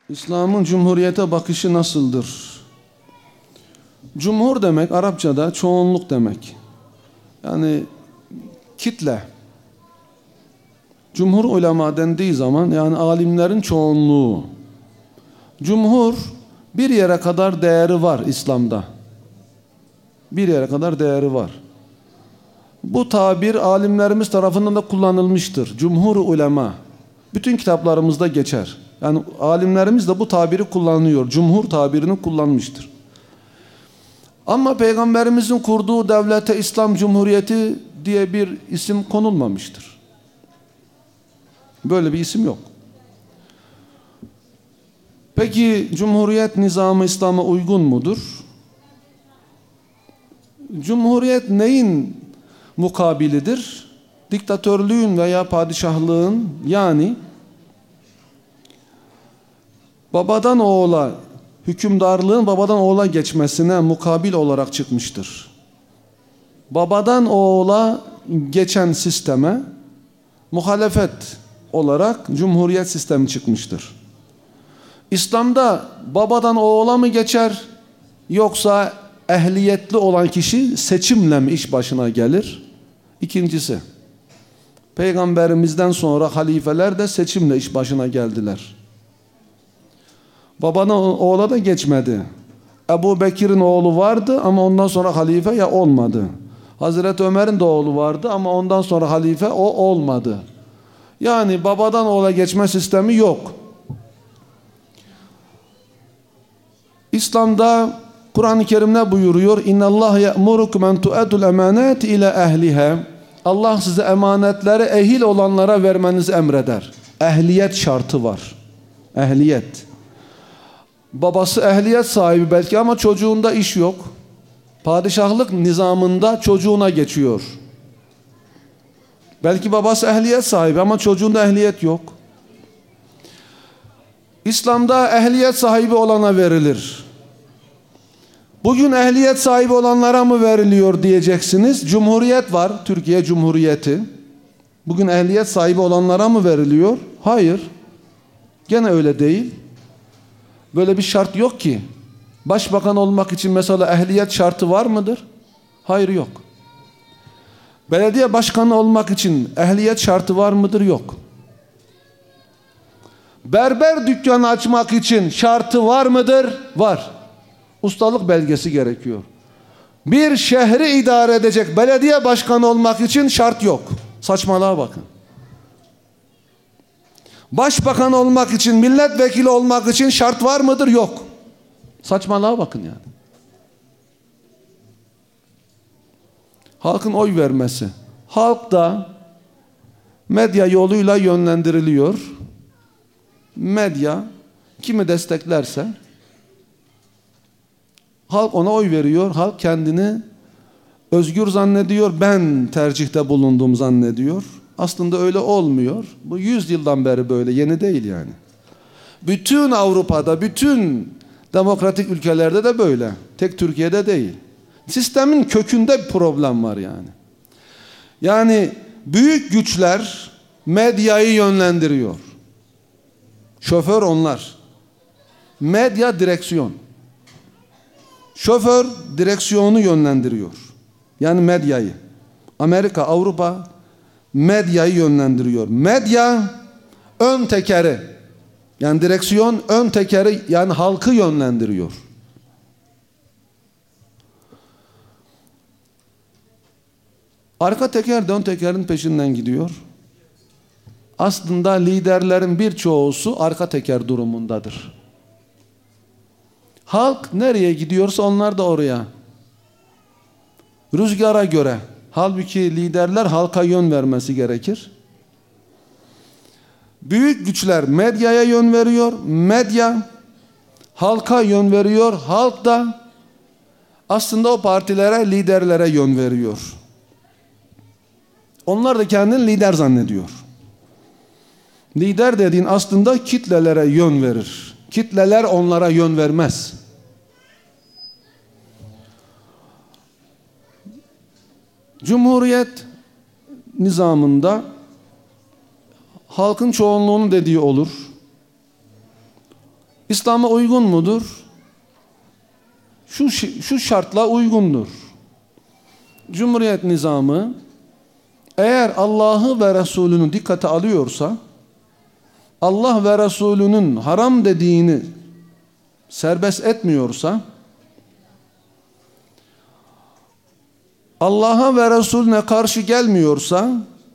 İslam'ın cumhuriyete bakışı nasıldır? Cumhur demek Arapçada çoğunluk demek. Yani kitle. Cumhur ulema dendiği zaman yani alimlerin çoğunluğu. Cumhur bir yere kadar değeri var İslam'da. Bir yere kadar değeri var. Bu tabir alimlerimiz tarafından da kullanılmıştır. Cumhur ulema. Bütün kitaplarımızda geçer. Yani alimlerimiz de bu tabiri kullanıyor. Cumhur tabirini kullanmıştır. Ama Peygamberimizin kurduğu devlete İslam Cumhuriyeti diye bir isim konulmamıştır. Böyle bir isim yok. Peki Cumhuriyet nizamı İslam'a uygun mudur? Cumhuriyet neyin mukabilidir? Diktatörlüğün veya padişahlığın, yani babadan oğula, hükümdarlığın babadan oğula geçmesine mukabil olarak çıkmıştır. Babadan oğula geçen sisteme muhalefet olarak cumhuriyet sistemi çıkmıştır. İslam'da babadan oğula mı geçer, yoksa ehliyetli olan kişi seçimle mi iş başına gelir? İkincisi, Peygamberimizden sonra halifeler de seçimle iş başına geldiler. Babadan oğula da geçmedi. Ebu Bekir'in oğlu vardı ama ondan sonra halife ya olmadı. Hazreti Ömer'in de oğlu vardı ama ondan sonra halife o olmadı. Yani babadan oğula geçme sistemi yok. İslam'da Kur'an-ı Kerim ne buyuruyor? İnna Allah ya'murukum en tu'addul emanati ila ehliha. Allah size emanetleri ehil olanlara vermenizi emreder. Ehliyet şartı var. Ehliyet. Babası ehliyet sahibi belki ama çocuğunda iş yok. Padişahlık nizamında çocuğuna geçiyor. Belki babası ehliyet sahibi ama çocuğunda ehliyet yok. İslam'da ehliyet sahibi olana verilir. Bugün ehliyet sahibi olanlara mı veriliyor diyeceksiniz. Cumhuriyet var, Türkiye Cumhuriyeti. Bugün ehliyet sahibi olanlara mı veriliyor? Hayır. Gene öyle değil. Böyle bir şart yok ki. Başbakan olmak için mesela ehliyet şartı var mıdır? Hayır, yok. Belediye başkanı olmak için ehliyet şartı var mıdır? Yok. Berber dükkanı açmak için şartı var mıdır? Var. Ustalık belgesi gerekiyor. Bir şehri idare edecek belediye başkanı olmak için şart yok. Saçmalığa bakın. Başbakan olmak için, milletvekili olmak için şart var mıdır? Yok. Saçmalığa bakın yani. Halkın oy vermesi. Halk da medya yoluyla yönlendiriliyor. Medya kimi desteklerse halk ona oy veriyor. Halk kendini özgür zannediyor. Ben tercihte bulundum zannediyor. Aslında öyle olmuyor. Bu 100 yıldan beri böyle. Yeni değil yani. Bütün Avrupa'da, bütün demokratik ülkelerde de böyle. Tek Türkiye'de değil. Sistemin kökünde bir problem var yani. Yani büyük güçler medyayı yönlendiriyor. Şoför onlar. Medya direksiyon. Şoför direksiyonu yönlendiriyor. Yani medyayı. Amerika, Avrupa medyayı yönlendiriyor. Medya ön tekeri. Yani direksiyon ön tekeri, yani halkı yönlendiriyor. Arka teker de ön tekerin peşinden gidiyor. Aslında liderlerin birçoğusu arka teker durumundadır. Halk nereye gidiyorsa onlar da oraya. Rüzgara göre. Halbuki liderler halka yön vermesi gerekir. Büyük güçler medyaya yön veriyor. Medya halka yön veriyor. Halk da aslında o partilere, liderlere yön veriyor. Onlar da kendini lider zannediyor. Lider dediğin aslında kitlelere yön verir. Kitleler onlara yön vermez. Cumhuriyet nizamında halkın çoğunluğunun dediği olur. İslam'a uygun mudur? Şu şartla uygundur. Cumhuriyet nizamı eğer Allah'ı ve Resulünü dikkate alıyorsa, Allah ve Resulünün haram dediğini serbest etmiyorsa, Allah'a ve Resulüne karşı gelmiyorsa,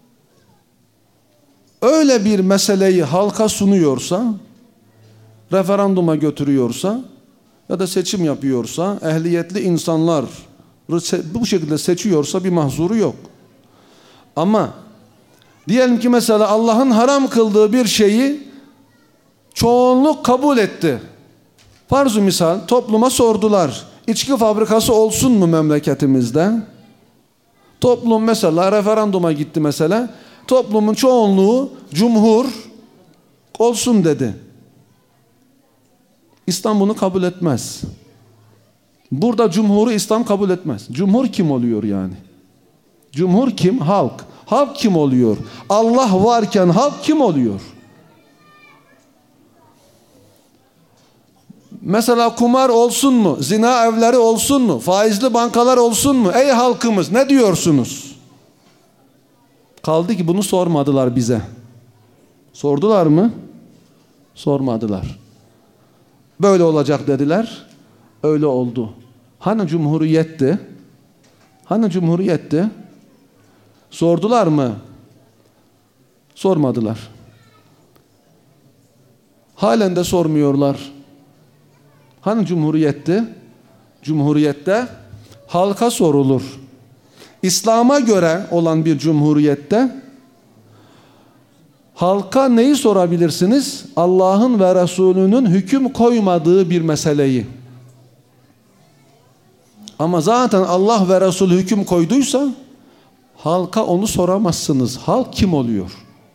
öyle bir meseleyi halka sunuyorsa, referanduma götürüyorsa ya da seçim yapıyorsa, ehliyetli insanlar bu şekilde seçiyorsa bir mahzuru yok. Ama diyelim ki mesela Allah'ın haram kıldığı bir şeyi çoğunluk kabul etti. Farz-ı misal topluma sordular. İçki fabrikası olsun mu memleketimizde? Toplum mesela referanduma gitti mesela. Toplumun çoğunluğu cumhur olsun dedi. İslam bunu kabul etmez. Burada cumhuru İslam kabul etmez. Cumhur kim oluyor yani? Cumhur kim? Halk. Halk kim oluyor? Allah varken halk kim oluyor? Mesela kumar olsun mu? Zina evleri olsun mu? Faizli bankalar olsun mu? Ey halkımız ne diyorsunuz? Kaldı ki bunu sormadılar bize. Sordular mı? Sormadılar. Böyle olacak dediler. Öyle oldu. Hani cumhuriyetti? Hani cumhuriyetti? Sordular mı? Sormadılar. Halen de sormuyorlar. Hani cumhuriyetti? Cumhuriyette halka sorulur. İslam'a göre olan bir cumhuriyette halka neyi sorabilirsiniz? Allah'ın ve Resulünün hüküm koymadığı bir meseleyi. Ama zaten Allah ve Resul hüküm koyduysa halka onu soramazsınız. Halk kim oluyor?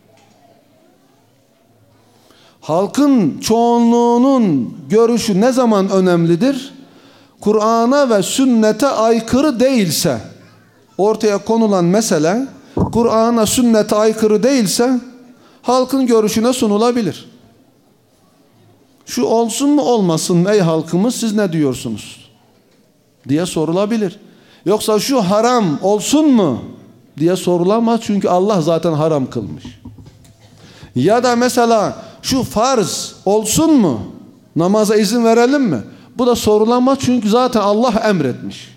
Halkın çoğunluğunun görüşü ne zaman önemlidir? Kur'an'a ve sünnete aykırı değilse, ortaya konulan mesele Kur'an'a, sünnete aykırı değilse halkın görüşüne sunulabilir. Şu olsun mu olmasın mı ey halkımız, siz ne diyorsunuz diye sorulabilir. Yoksa şu haram olsun mu diye sorulamaz, çünkü Allah zaten haram kılmış. Ya da mesela şu farz olsun mu, namaza izin verelim mi, bu da sorulamaz, çünkü zaten Allah emretmiş.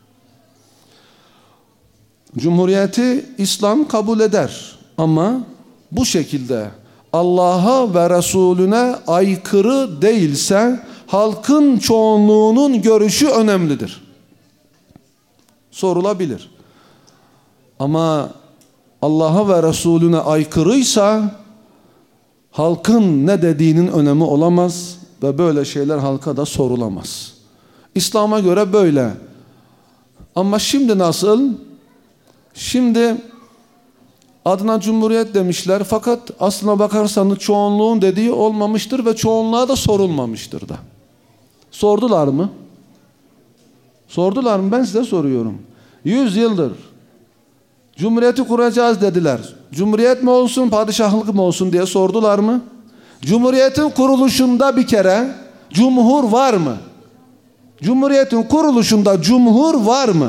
Cumhuriyeti İslam kabul eder ama bu şekilde Allah'a ve Resulüne aykırı değilse halkın çoğunluğunun görüşü önemlidir. Sorulabilir. Ama Allah'a ve Resulüne aykırıysa halkın ne dediğinin önemi olamaz ve böyle şeyler halka da sorulamaz. İslam'a göre böyle. Ama şimdi nasıl? Şimdi adına cumhuriyet demişler, fakat aslına bakarsanız çoğunluğun dediği olmamıştır ve çoğunluğa da sorulmamıştır da. Sordular mı? Sordular mı? Ben size soruyorum. 100 yıldır cumhuriyeti kuracağız dediler. Cumhuriyet mi olsun, padişahlık mı olsun diye sordular mı? Cumhuriyetin kuruluşunda bir kere cumhur var mı? Cumhuriyetin kuruluşunda cumhur var mı?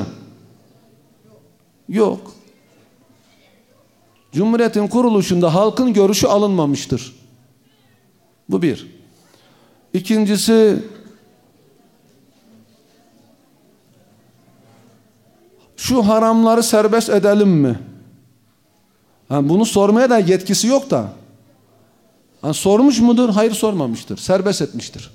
Yok. Cumhuriyetin kuruluşunda halkın görüşü alınmamıştır. Bu bir. İkincisi, şu haramları serbest edelim mi? Yani bunu sormaya da yetkisi yok da. Yani sormuş mudur? Hayır, sormamıştır. Serbest etmiştir.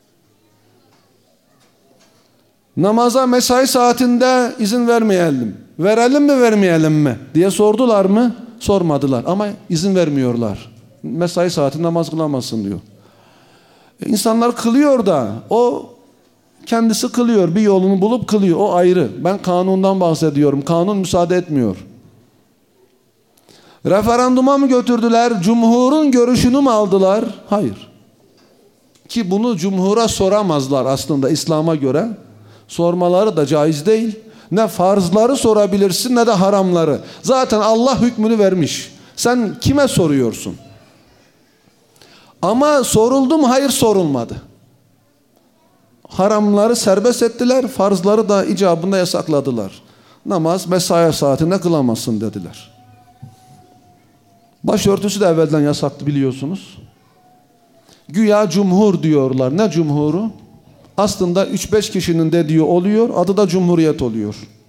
Namaza mesai saatinde izin vermeyelim. Verelim mi, vermeyelim mi diye sordular mı? Sormadılar ama izin vermiyorlar. Mesai saati namaz kılamazsın diyor. İnsanlar kılıyor da o kendisi kılıyor. Bir yolunu bulup kılıyor. O ayrı. Ben kanundan bahsediyorum. Kanun müsaade etmiyor. Referanduma mı götürdüler? Cumhurun görüşünü mü aldılar? Hayır. Ki bunu cumhura soramazlar aslında İslam'a göre. Sormaları da caiz değil. Ne farzları sorabilirsin ne de haramları. Zaten Allah hükmünü vermiş. Sen kime soruyorsun? Ama soruldu mu? Hayır, sorulmadı. haramları serbest ettiler, farzları da icabında yasakladılar. Namaz mesai saatinde kılamazsın dediler. Başörtüsü de evvelden yasaktı biliyorsunuz. Güya cumhur diyorlar. Ne cumhuru? Aslında 3-5 kişinin dediği oluyor, adı da cumhuriyet oluyor.